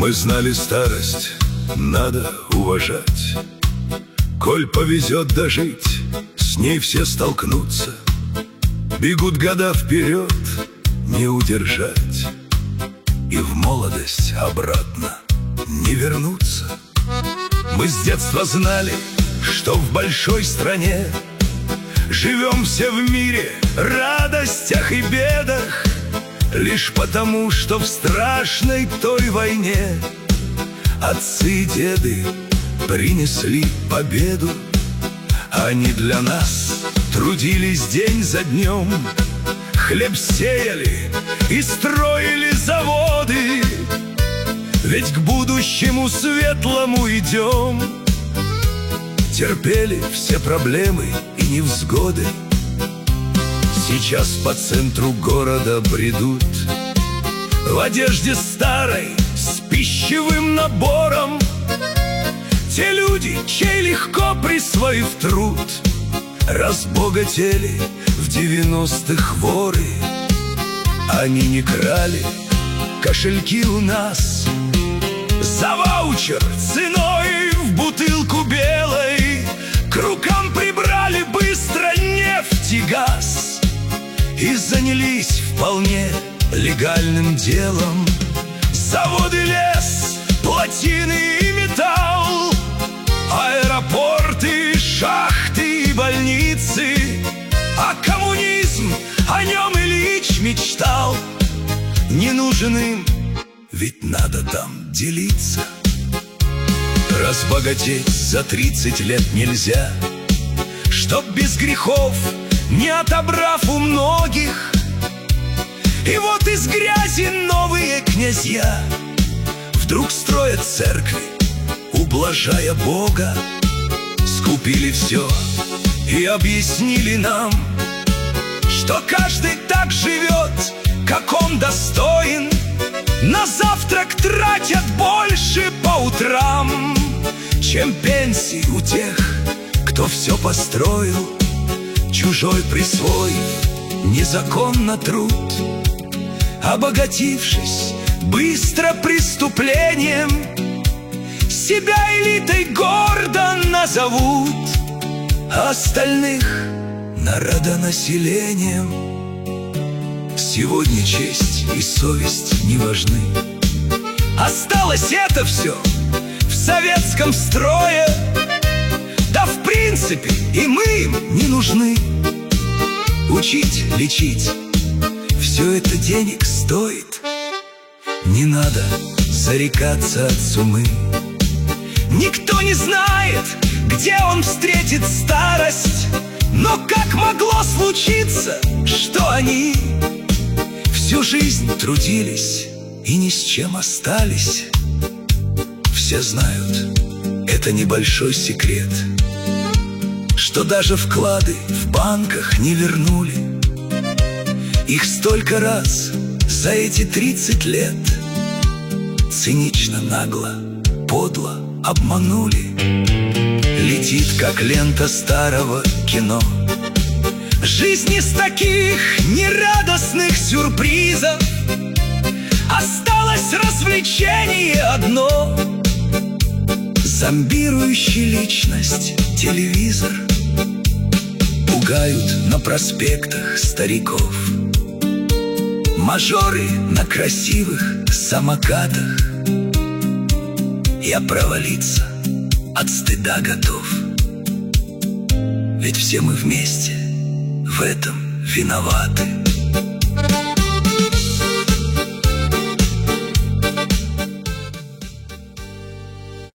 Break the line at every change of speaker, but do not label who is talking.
Мы знали, старость надо уважать. Коль повезет дожить, с ней все столкнутся. Бегут года вперед, не удержать. И в молодость обратно не вернуться. Мы с детства знали, что в большой стране живем все в мире, радостях и бедах, лишь потому, что в страшной той войне отцы и деды принесли победу. Они для нас трудились день за днем, хлеб сеяли и строили заводы. Ведь к будущему светлому идем. Терпели все проблемы и невзгоды. Сейчас по центру города бредут в одежде старой с пищевым набором. Те люди, чей легко присвоив труд, разбогатели в 90-х воры. Они не крали кошельки у нас за ваучер ценой в бутылку белой. К рукам прибрали быстро нефть и газ и занялись вполне легальным делом. Заводы, лес, плотины и металл, аэропорты, шахты и больницы. А коммунизм, о нем Ильич мечтал. Не нужен им, ведь надо там делиться. Разбогатеть за 30 лет нельзя, чтоб без грехов, не отобрав у многих. И вот из грязи новые князья вдруг строят церкви, ублажая Бога. Скупили все и объяснили нам, что каждый так живет, как он достоин. На завтрак тратят больше по утрам, чем пенсии у тех, кто все построил, чужой присвоив незаконно труд. Обогатившись быстро преступлением, себя элитой гордо назовут, а остальных народонаселением. Сегодня честь и совесть не важны. Осталось это все в советском строе. Да в принципе и мы им не нужны. Учить, лечить, все это денег стоит. Не надо зарекаться от суммы. Никто не знает, где он встретит старость. Но как могло случиться, что они всю жизнь трудились и ни с чем остались? Все знают, это небольшой секрет, что даже вклады в банках не вернули. Их столько раз за эти 30 лет цинично, нагло, подло обманули. Летит, как лента старого кино, жизнь из таких нерадостных сюрпризов. Осталось развлечение одно: зомбирующий личность телевизор. Пугают на проспектах стариков мажоры на красивых самокатах. Я провалиться от стыда готов, ведь все мы вместе в этом виноваты.